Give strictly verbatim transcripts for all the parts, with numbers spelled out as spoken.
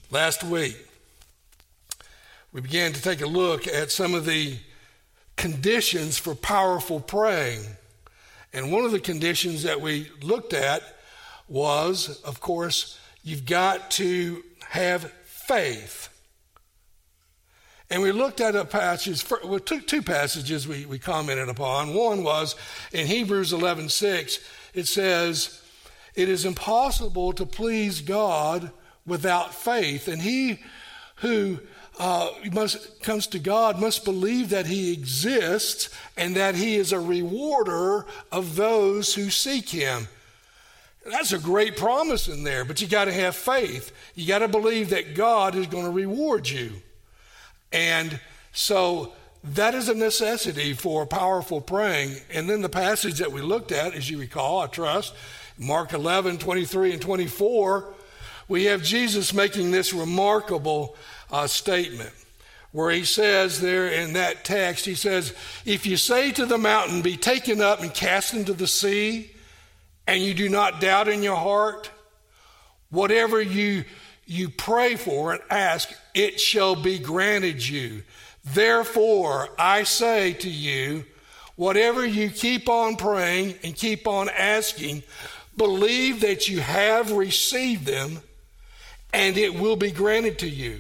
Last week, we began to take a look at some of the conditions for powerful praying. And one of the conditions that we looked at was, of course, you've got to have faith. And we looked at a passage, we took two passages we, we commented upon. One was in Hebrews eleven six. It says, "It is impossible to please God without faith, and he who uh, must, comes to God must believe that he exists and that he is a rewarder of those who seek him." That's a great promise in there, but you got to have faith. You got to believe that God is going to reward you. And so that is a necessity for powerful praying. And then the passage that we looked at, as you recall, I trust, Mark eleven, twenty-three and twenty-four, we have Jesus making this remarkable uh, statement where he says there in that text, he says, "If you say to the mountain, be taken up and cast into the sea, and you do not doubt in your heart, whatever you you pray for and ask, it shall be granted you. Therefore, I say to you, whatever you keep on praying and keep on asking, believe that you have received them, and it will be granted to you."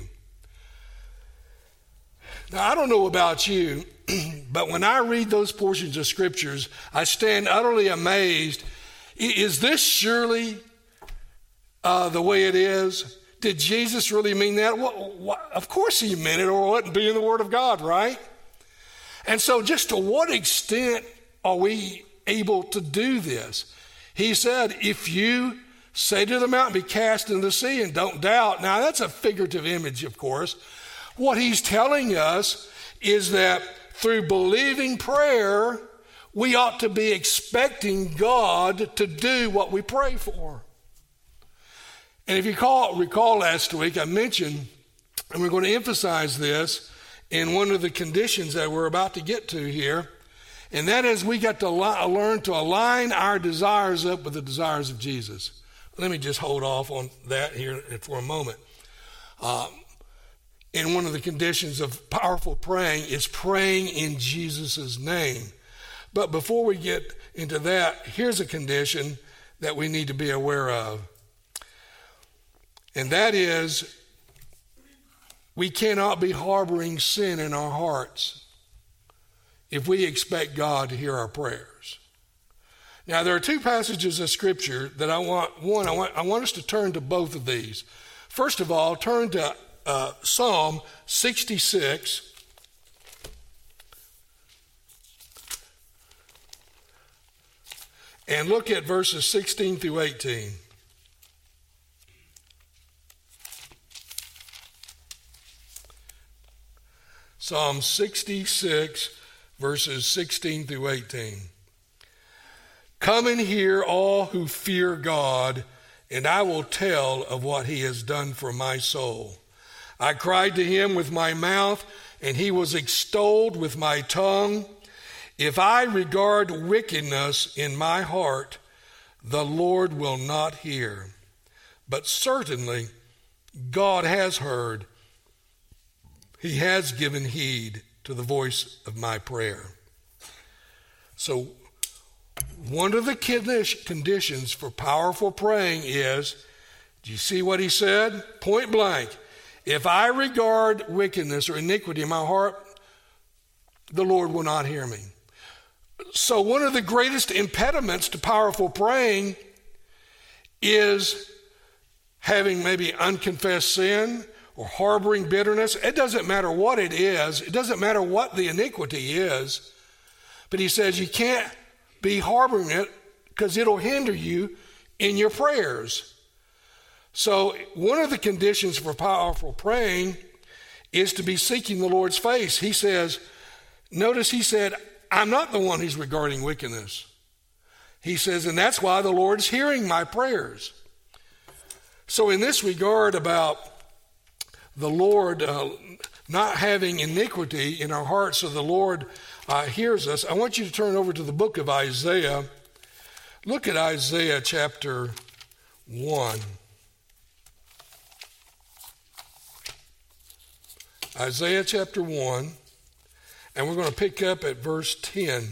Now, I don't know about you, but when I read those portions of scriptures, I stand utterly amazed. Is this surely uh, the way it is? Did Jesus really mean that? Well, what, of course he meant it, or it wouldn't be in the Word of God, right? And so just to what extent are we able to do this? He said, if you say to the mountain, be cast into the sea, and don't doubt. Now, that's a figurative image, of course. What he's telling us is that through believing prayer, we ought to be expecting God to do what we pray for. And if you call, recall last week, I mentioned, and we're going to emphasize this in one of the conditions that we're about to get to here, and that is we got to li- learn to align our desires up with the desires of Jesus. Let me just hold off on that here for a moment. Um, and one of the conditions of powerful praying is praying in Jesus' name. But before we get into that, here's a condition that we need to be aware of. And that is, we cannot be harboring sin in our hearts if we expect God to hear our prayers. Now, there are two passages of Scripture that I want, one, I want, I want us to turn to both of these. First of all, turn to uh, Psalm sixty-six. And look at verses sixteen through eighteen. Psalm sixty-six, verses sixteen through eighteen. "Come and hear all who fear God, and I will tell of what he has done for my soul. I cried to him with my mouth, and he was extolled with my tongue. If I regard wickedness in my heart, the Lord will not hear. But certainly God has heard. He has given heed to the voice of my prayer." So one of the conditions for powerful praying is, do you see what he said? Point blank. If I regard wickedness or iniquity in my heart, the Lord will not hear me. So one of the greatest impediments to powerful praying is having maybe unconfessed sin or harboring bitterness. It doesn't matter what it is. It doesn't matter what the iniquity is. But he says you can't be harboring it because it'll hinder you in your prayers. So one of the conditions for powerful praying is to be seeking the Lord's face. He says, notice he said, I'm not the one who's regarding wickedness. He says, and that's why the Lord's hearing my prayers. So in this regard about the Lord uh, not having iniquity in our hearts so the Lord uh, hears us, I want you to turn over to the book of Isaiah. Look at Isaiah chapter one. Isaiah chapter one, and we're going to pick up at verse ten.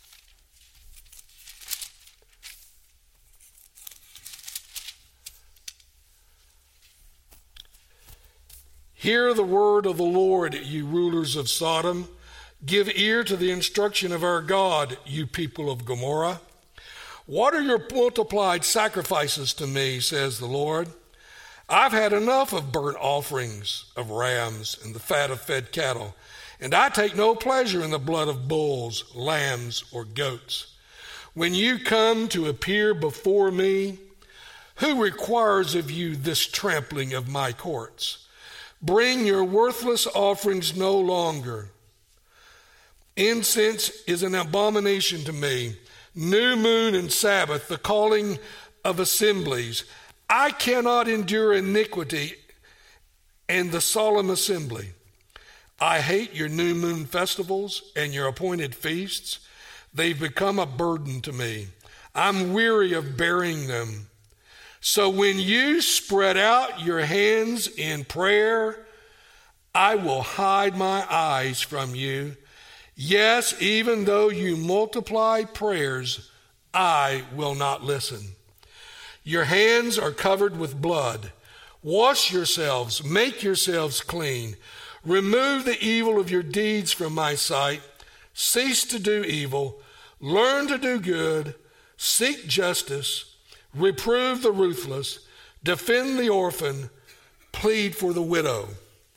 Hear the word of the Lord, you rulers of Sodom. Give ear to the instruction of our God, you people of Gomorrah. What are your multiplied sacrifices to me, says the Lord? I've had enough of burnt offerings of rams and the fat of fed cattle, and I take no pleasure in the blood of bulls, lambs, or goats. When you come to appear before me, who requires of you this trampling of my courts? Bring your worthless offerings no longer. Incense is an abomination to me. New moon and Sabbath, the calling of assemblies. I cannot endure iniquity and the solemn assembly. I hate your new moon festivals and your appointed feasts. They've become a burden to me. I'm weary of bearing them. So when you spread out your hands in prayer, I will hide my eyes from you. Yes, even though you multiply prayers, I will not listen. Your hands are covered with blood. Wash yourselves, make yourselves clean. Remove the evil of your deeds from my sight. Cease to do evil. Learn to do good. Seek justice. Reprove the ruthless, defend the orphan, plead for the widow.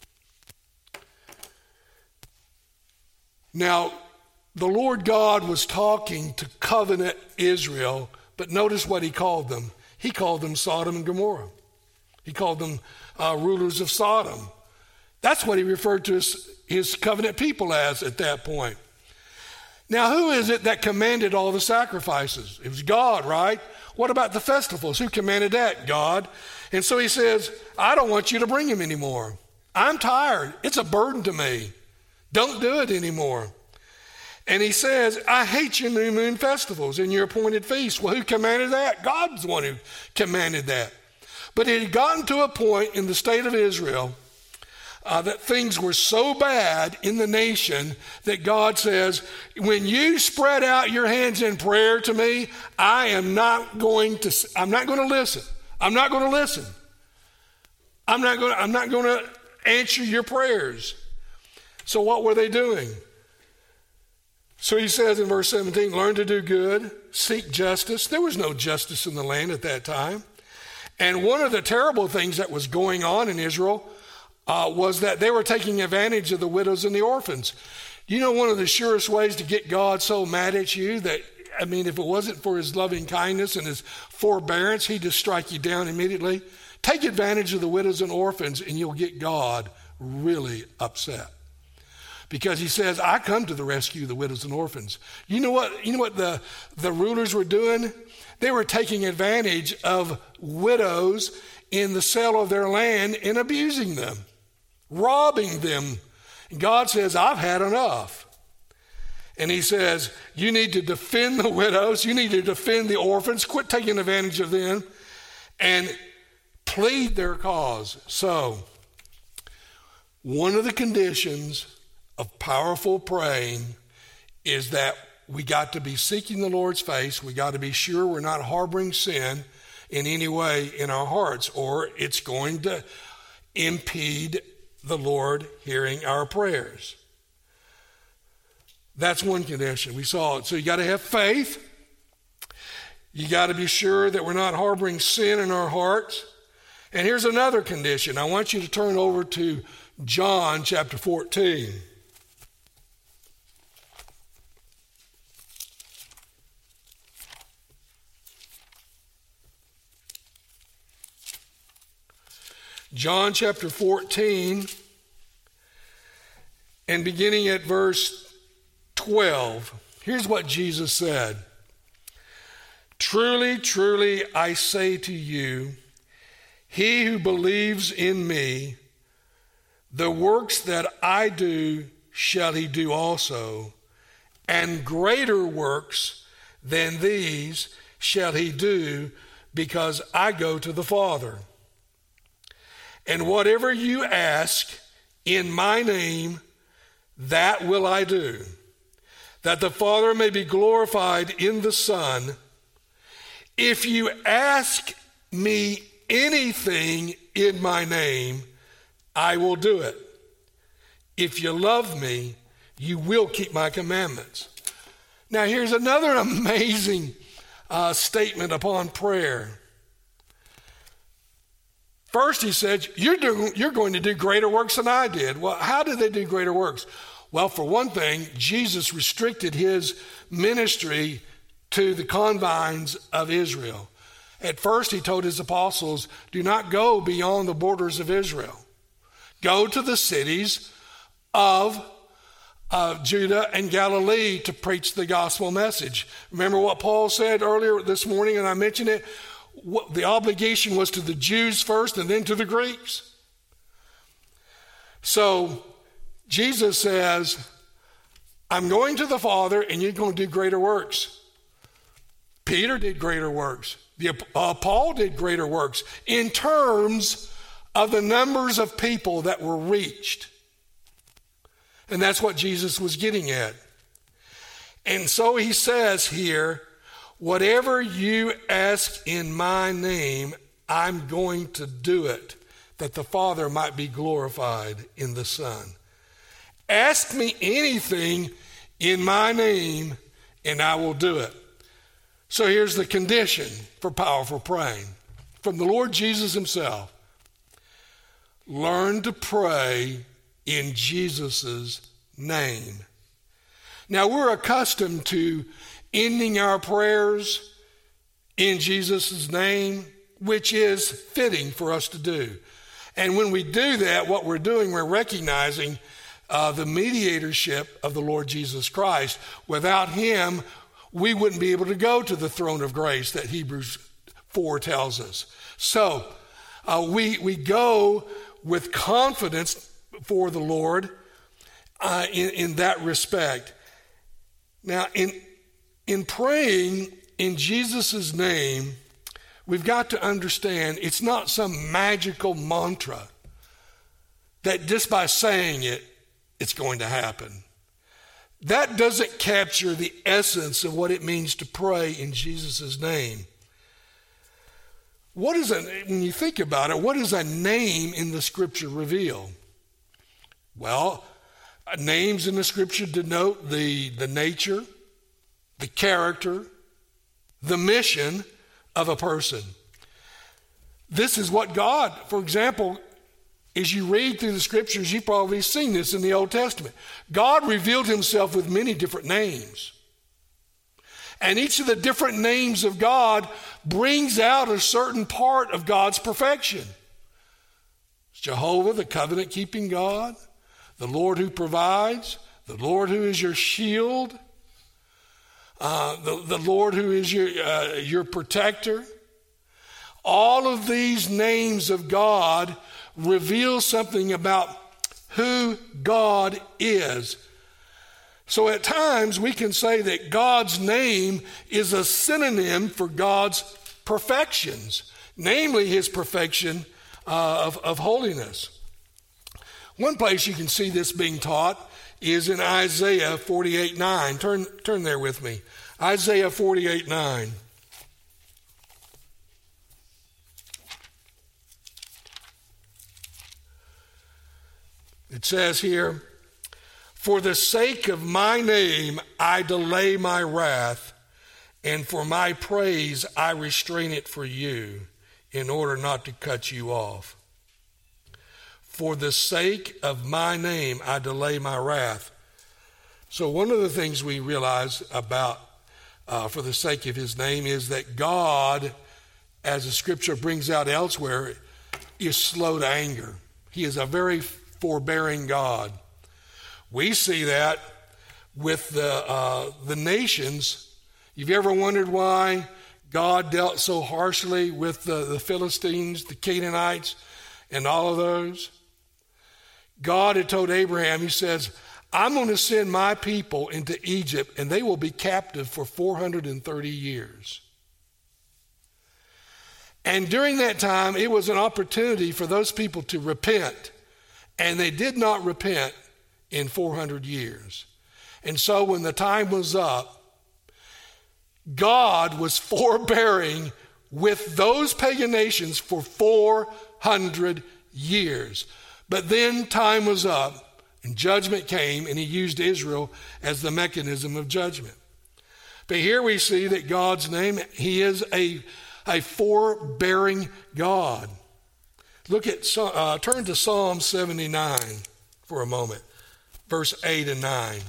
Now, the Lord God was talking to covenant Israel, but notice what he called them. He called them Sodom and Gomorrah. He called them uh, rulers of Sodom. That's what he referred to his, his covenant people as at that point. Now, who is it that commanded all the sacrifices? It was God, right? What about the festivals? Who commanded that? God. And so he says, I don't want you to bring them anymore. I'm tired. It's a burden to me. Don't do it anymore. And he says, I hate your new moon festivals and your appointed feasts. Well, who commanded that? God's the one who commanded that. But it had gotten to a point in the state of Israel Uh, that things were so bad in the nation that God says, when you spread out your hands in prayer to me, I am not going to, I'm not going to listen. I'm not going to listen. I'm not going to, I'm not going to answer your prayers. So what were they doing? So he says in verse seventeen, learn to do good, seek justice. There was no justice in the land at that time. And one of the terrible things that was going on in Israel Uh, was that they were taking advantage of the widows and the orphans. You know, one of the surest ways to get God so mad at you that, I mean, if it wasn't for his loving kindness and his forbearance, he'd just strike you down immediately. Take advantage of the widows and orphans and you'll get God really upset. Because he says, I come to the rescue of the widows and orphans. You know what, you know what the, the rulers were doing? They were taking advantage of widows in the sale of their land and abusing them, robbing them. God says, I've had enough. And he says, you need to defend the widows. You need to defend the orphans. Quit taking advantage of them and plead their cause. So, one of the conditions of powerful praying is that we got to be seeking the Lord's face. We got to be sure we're not harboring sin in any way in our hearts, or it's going to impede the Lord hearing our prayers. That's one condition. We saw it. So you got to have faith. You got to be sure that we're not harboring sin in our hearts. And here's another condition. I want you to turn over to John chapter fourteen. John chapter fourteen, and beginning at verse twelve, here's what Jesus said. Truly, truly, I say to you, he who believes in me, the works that I do shall he do also, and greater works than these shall he do, because I go to the Father. And whatever you ask in my name, that will I do, that the Father may be glorified in the Son. If you ask me anything in my name, I will do it. If you love me, you will keep my commandments. Now here's another amazing uh, statement upon prayer. First he said, you're, doing, you're going to do greater works than I did. Well, how did they do greater works? Well, for one thing, Jesus restricted his ministry to the confines of Israel. At first, he told his apostles, do not go beyond the borders of Israel. Go to the cities of uh, Judah and Galilee to preach the gospel message. Remember what Paul said earlier this morning, and I mentioned it? What, the obligation was to the Jews first and then to the Greeks. So Jesus says, I'm going to the Father and you're going to do greater works. Peter did greater works. The, uh, Paul did greater works in terms of the numbers of people that were reached. And that's what Jesus was getting at. And so he says here, whatever you ask in my name, I'm going to do it, that the Father might be glorified in the Son. Ask me anything in my name, and I will do it. So here's the condition for powerful praying from the Lord Jesus himself. Learn to pray in Jesus' name. Now we're accustomed to ending our prayers in Jesus' name, which is fitting for us to do. And when we do that, what we're doing, we're recognizing uh, the mediatorship of the Lord Jesus Christ. Without him, we wouldn't be able to go to the throne of grace that Hebrews four tells us. So uh, we, we go with confidence for the Lord uh, in, in that respect. Now, in, in praying in Jesus' name, we've got to understand it's not some magical mantra that just by saying it, it's going to happen. That doesn't capture the essence of what it means to pray in Jesus' name. What is a, when you think about it, what does a name in the scripture reveal? Well, names in the scripture denote the, the nature, the character, the mission of a person. This is what God, for example, as you read through the scriptures, you've probably seen this in the Old Testament. God revealed himself with many different names. And each of the different names of God brings out a certain part of God's perfection. It's Jehovah, the covenant-keeping God, the Lord who provides, the Lord who is your shield, uh, the, the Lord who is your, uh, your protector. All of these names of God reveal something about who God is. So at times we can say that God's name is a synonym for God's perfections, namely his perfection uh, of, of holiness. One place you can see this being taught is in Isaiah forty-eight nine. Turn, turn there with me. Isaiah forty-eight nine. It says here, for the sake of my name, I delay my wrath, and for my praise, I restrain it for you in order not to cut you off. For the sake of my name, I delay my wrath. So one of the things we realize about uh, for the sake of his name is that God, as the scripture brings out elsewhere, is slow to anger. He is a very forbearing God. We see that with the uh, the nations. You've ever wondered why God dealt so harshly with the, the Philistines, the Canaanites, and all of those? God had told Abraham, he says, I'm going to send my people into Egypt and they will be captive for four hundred thirty years. And during that time, it was an opportunity for those people to repent and they did not repent in four hundred years. And so when the time was up, God was forbearing with those pagan nations for four hundred years. But then time was up and judgment came, and he used Israel as the mechanism of judgment. But here we see that God's name, he is a, a forbearing God. Look at, uh, turn to Psalm seventy-nine for a moment, verse eight and nine.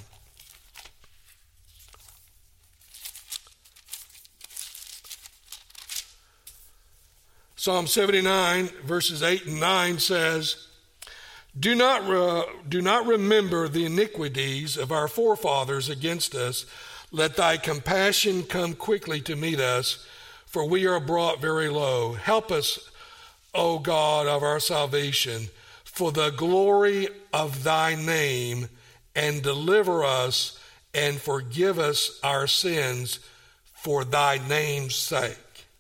Psalm seventy-nine, verses eight and nine says, Do not, re- do not remember the iniquities of our forefathers against us. Let thy compassion come quickly to meet us, for we are brought very low. Help us, O God of our salvation, for the glory of thy name, and deliver us and forgive us our sins for thy name's sake.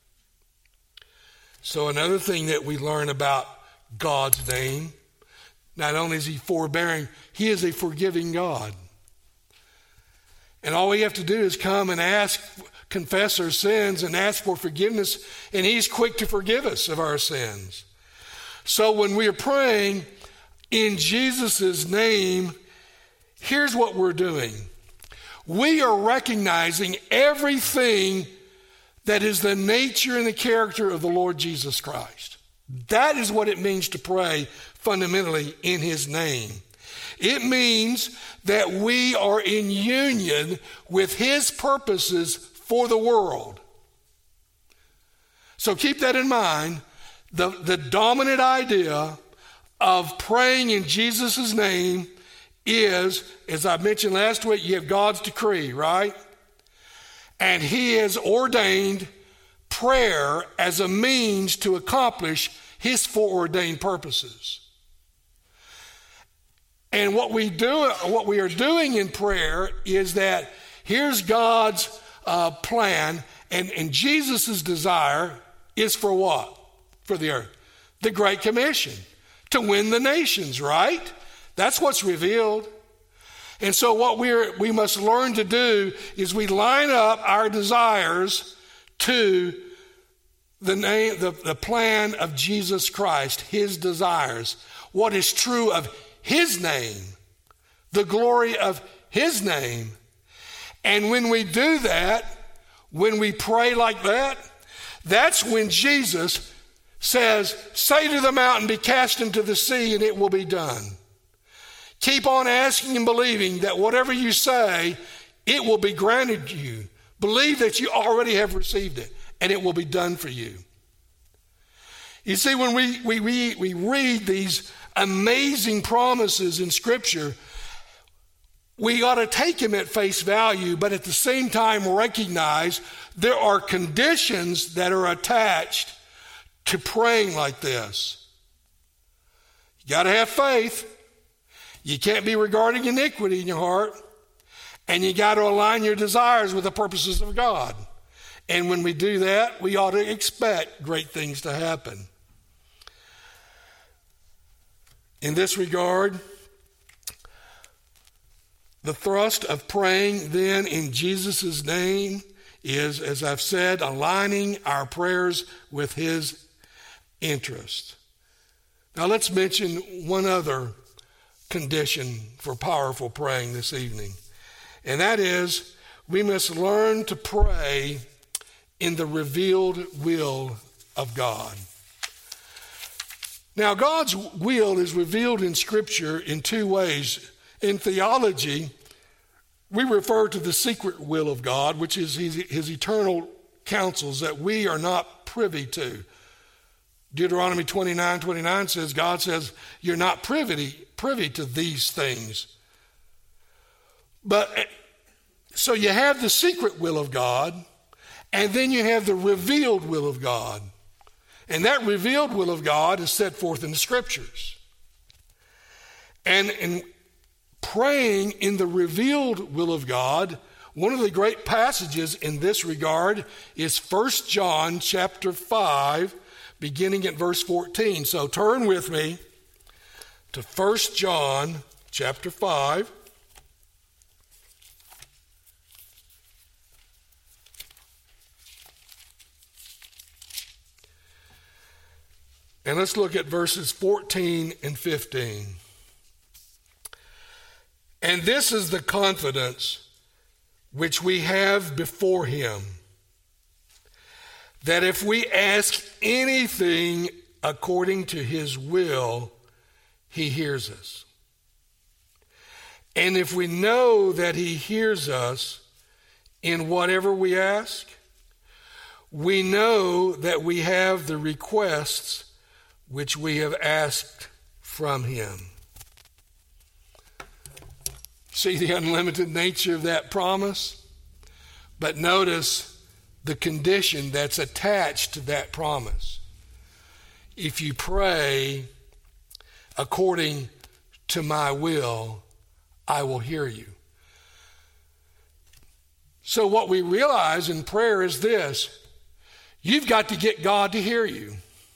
So another thing that we learn about God's name, not only is he forbearing, he is a forgiving God. And all we have to do is come and ask, confess our sins and ask for forgiveness, and he's quick to forgive us of our sins. So when we are praying in Jesus' name, here's what we're doing. We are recognizing everything that is the nature and the character of the Lord Jesus Christ. That is what it means to pray fundamentally in his name. It means that we are in union with his purposes for the world. So keep that in mind. The, the dominant idea of praying in Jesus' name is, as I mentioned last week, you have God's decree, right? And he has ordained prayer as a means to accomplish his foreordained purposes. And what we do, what we are doing in prayer is that here's God's uh, plan, and, and Jesus' desire is for what? For the earth. The Great Commission. To win the nations, right? That's what's revealed. And so what we're, we must learn to do is we line up our desires to the name, the, the plan of Jesus Christ, his desires, what is true of his name, the glory of his name. And when we do that, when we pray like that, that's when Jesus says, say to the mountain, be cast into the sea, and it will be done. Keep on asking and believing that whatever you say, it will be granted to you. Believe that you already have received it, and it will be done for you. You see, when we, we, we, we read these amazing promises in Scripture, we ought to take them at face value, but at the same time recognize there are conditions that are attached to praying like this. You got to have faith. You can't be regarding iniquity in your heart. And you got to align your desires with the purposes of God. And when we do that, we ought to expect great things to happen. In this regard, the thrust of praying then in Jesus' name is, as I've said, aligning our prayers with his interest. Now let's mention one other condition for powerful praying this evening. And that is, we must learn to pray in the revealed will of God. Now, God's will is revealed in Scripture in two ways. In theology, we refer to the secret will of God, which is his, his eternal counsels that we are not privy to. Deuteronomy twenty-nine twenty-nine says, God says, you're not privy, privy to these things. But so you have the secret will of God, and then you have the revealed will of God. And that revealed will of God is set forth in the Scriptures. And in praying in the revealed will of God, one of the great passages in this regard is First John chapter five, beginning at verse fourteen. So turn with me to First John chapter five. And let's look at verses fourteen and fifteen. And this is the confidence which we have before him, that if we ask anything according to his will, he hears us. And if we know that he hears us in whatever we ask, we know that we have the requests which we have asked from him. See the unlimited nature of that promise? But notice the condition that's attached to that promise. If you pray according to my will, I will hear you. So what we realize in prayer is this: you've got to get God to hear you.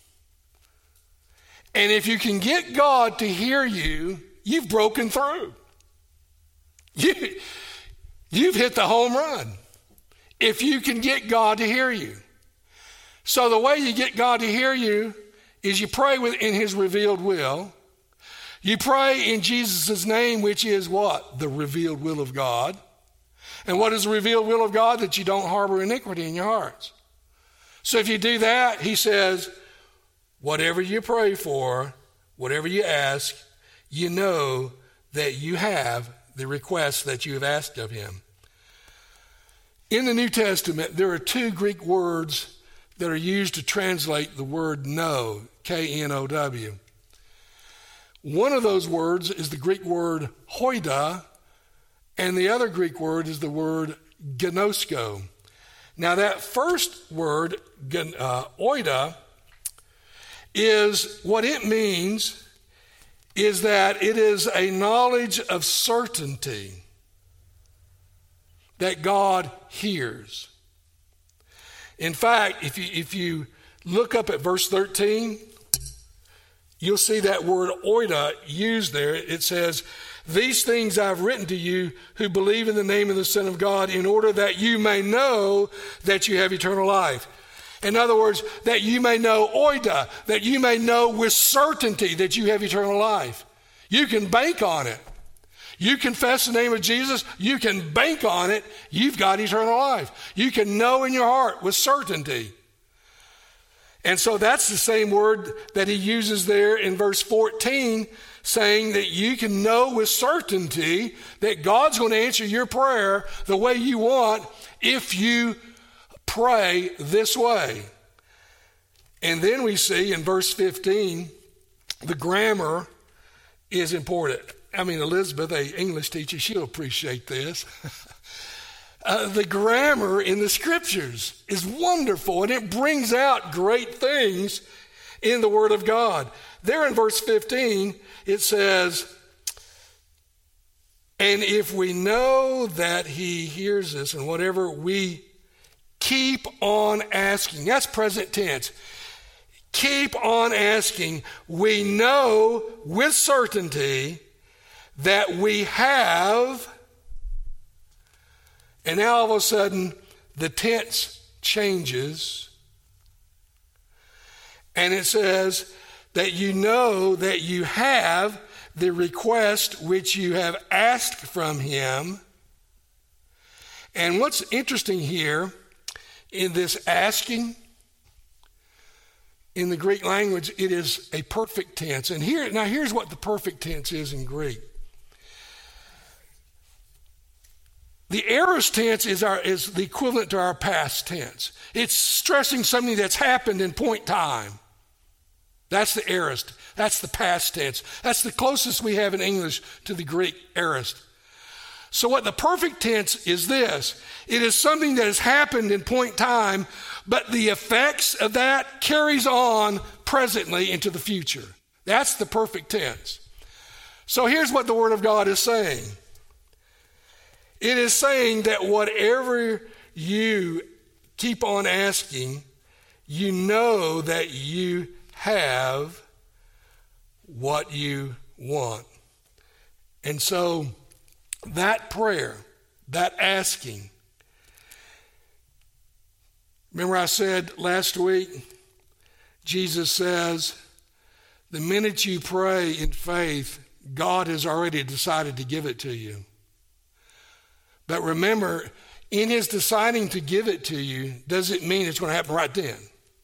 And if you can get God to hear you, you've broken through. You, you've hit the home run. If you can get God to hear you. So the way you get God to hear you is you pray in his revealed will. You pray in Jesus' name, which is what? The revealed will of God. And what is the revealed will of God? That you don't harbor iniquity in your hearts. So if you do that, he says, whatever you pray for, whatever you ask, you know that you have the request that you have asked of him. In the New Testament, there are two Greek words that are used to translate the word know, K N O W. One of those words is the Greek word hoida, and the other Greek word is the word gnosko. Now that first word, uh, oida, is what it means is that it is a knowledge of certainty that God hears. In fact, if you, if you look up at verse thirteen, you'll see that word oida used there. It says, these things I've written to you who believe in the name of the Son of God, in order that you may know that you have eternal life. In other words, that you may know oida, that you may know with certainty that you have eternal life. You can bank on it. You confess the name of Jesus, you can bank on it, you've got eternal life. You can know in your heart with certainty. And so that's the same word that he uses there in verse fourteen, saying that you can know with certainty that God's going to answer your prayer the way you want if you pray this way. And then we see in verse fifteen, the grammar is important. I mean, Elizabeth, a English teacher, she'll appreciate this. uh, the grammar in the scriptures is wonderful, and it brings out great things in the Word of God. There in verse fifteen, it says, and if we know that he hears us and whatever we keep on asking, that's present tense. Keep on asking. We know with certainty that we have, and now all of a sudden the tense changes, and it says that you know that you have the request which you have asked from him. And what's interesting here in this asking, in the Greek language, it is a perfect tense. And here, now here's what the perfect tense is in Greek. The aorist tense is our is the equivalent to our past tense. It's stressing something that's happened in point time. That's the aorist. That's the past tense. That's the closest we have in English to the Greek aorist. So what the perfect tense is this. It is something that has happened in point time, but the effects of that carries on presently into the future. That's the perfect tense. So here's what the Word of God is saying. It is saying that whatever you keep on asking, you know that you have what you want. And so that prayer, that asking, remember I said last week, Jesus says, the minute you pray in faith, God has already decided to give it to you. But remember, in his deciding to give it to you, doesn't mean it's going to happen right then.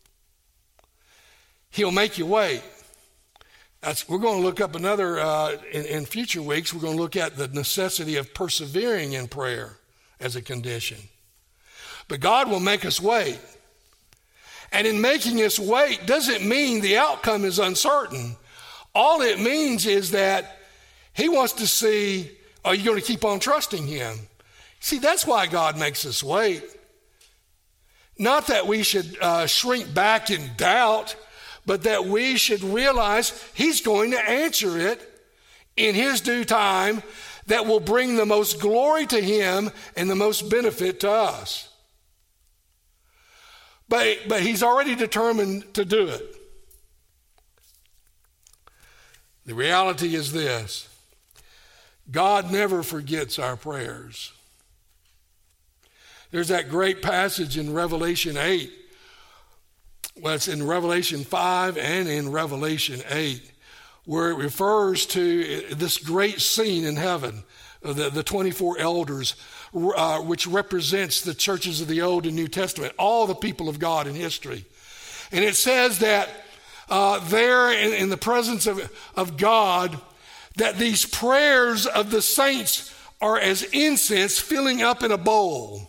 He'll make you wait. That's, we're going to look up another, uh, in, in future weeks, we're going to look at the necessity of persevering in prayer as a condition. But God will make us wait. And in making us wait doesn't mean the outcome is uncertain. All it means is that he wants to see, are you going to keep on trusting him? See, that's why God makes us wait. Not that we should uh, shrink back in doubt, but that we should realize he's going to answer it in his due time that will bring the most glory to him and the most benefit to us. But, but he's already determined to do it. The reality is this: God never forgets our prayers. There's that great passage in Revelation eight. Well, it's in Revelation five and in Revelation eight, where it refers to this great scene in heaven, the, the twenty-four elders, uh, which represents the churches of the Old and New Testament, all the people of God in history. And it says that uh, there in, in the presence of, of God, that these prayers of the saints are as incense filling up in a bowl.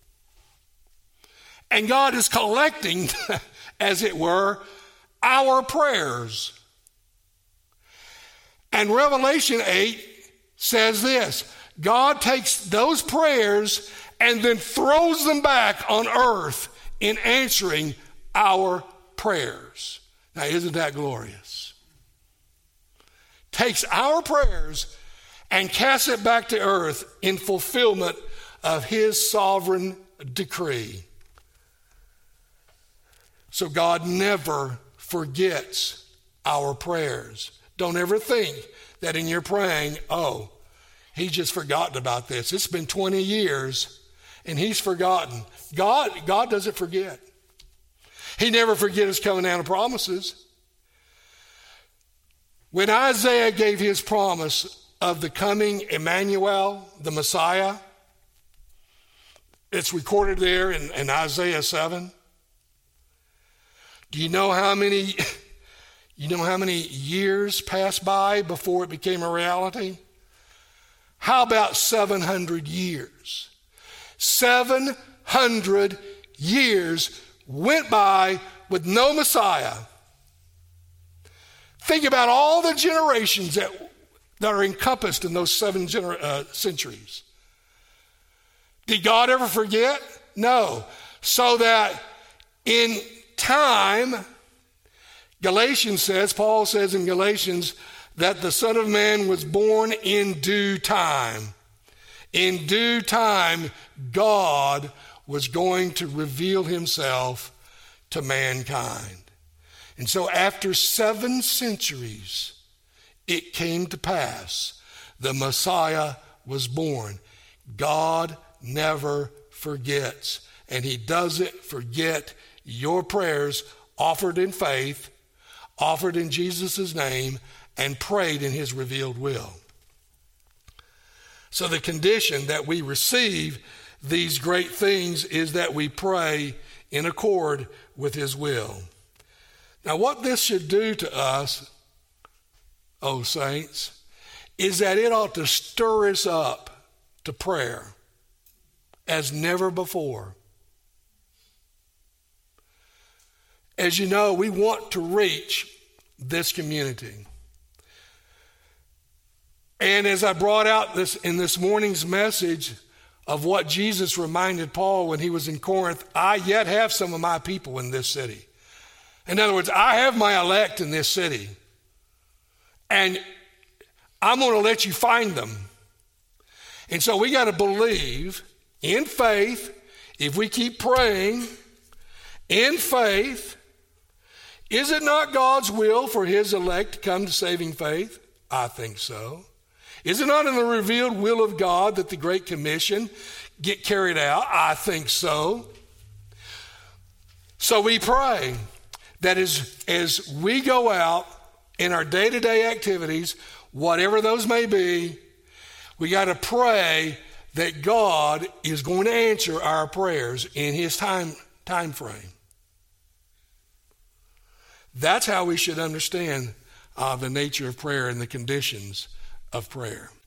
And God is collecting, as it were, our prayers. And Revelation eight says this: God takes those prayers and then throws them back on earth in answering our prayers. Now, isn't that glorious? Takes our prayers and casts it back to earth in fulfillment of his sovereign decree. So God never forgets our prayers. Don't ever think that in your praying, oh, he's just forgotten about this. It's been twenty years and he's forgotten. God, God doesn't forget. He never forgets his covenant down of promises. When Isaiah gave his promise of the coming Emmanuel, the Messiah, it's recorded there in, in Isaiah seven. Do you know how many, you know how many years passed by before it became a reality? How about seven hundred years? seven hundred years went by with no Messiah. Think about all the generations that, that are encompassed in those seven gener- uh, centuries. Did God ever forget? No. So that in time, Galatians says, Paul says in Galatians, that the Son of Man was born in due time. In due time, God was going to reveal himself to mankind. And so after seven centuries, it came to pass. The Messiah was born. God never forgets, and he doesn't forget your prayers offered in faith, offered in Jesus' name, and prayed in his revealed will. So the condition that we receive these great things is that we pray in accord with his will. Now, what this should do to us, oh saints, is that it ought to stir us up to prayer as never before. As you know, we want to reach this community. And as I brought out this in this morning's message of what Jesus reminded Paul when he was in Corinth, I yet have some of my people in this city. In other words, I have my elect in this city. And I'm going to let you find them. And so we got to believe in faith, if we keep praying in faith, is it not God's will for his elect to come to saving faith? I think so. Is it not in the revealed will of God that the Great Commission get carried out? I think so. So we pray that as, as we go out in our day-to-day activities, whatever those may be, we got to pray that God is going to answer our prayers in his time, time frame. That's how we should understand uh, the nature of prayer and the conditions of prayer.